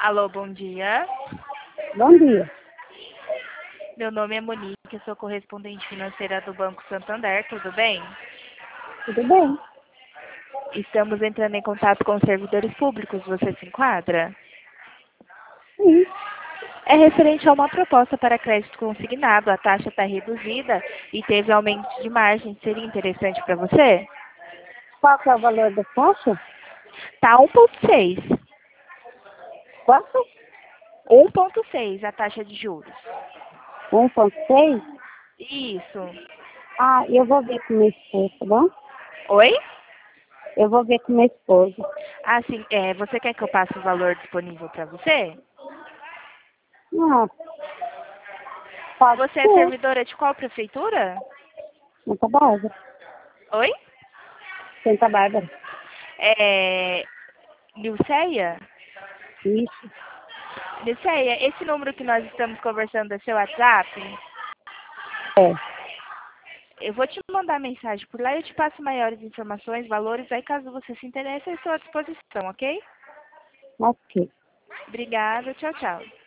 Alô, bom dia. Bom dia. Meu nome é Monique, eu sou correspondente financeira do Banco Santander, tudo bem? Tudo bem? Estamos entrando em contato com os servidores públicos, você se enquadra? Sim. É referente a uma proposta para crédito consignado, a taxa está reduzida e teve aumento de margem, seria interessante para você? Qual que é o valor da taxa? Tá 1,6. Quanto? 1,6 a taxa de juros. 1,6? Isso. Ah, eu vou ver com meu esposo, tá bom? Oi? Eu vou ver com meu esposo. Ah, sim. Você quer que eu passe o valor disponível para você? Ah, pode Você é ser. servidora de qual prefeitura? Santa Bárbara. Oi? Santa Bárbara. É... Nilceia? Isso. Nilceia, esse número que nós estamos conversando é seu WhatsApp? É. Eu vou te mandar mensagem por lá e eu te passo maiores informações, valores, aí caso você se interesse, eu estou à disposição, ok? Ok. Obrigada, tchau, tchau.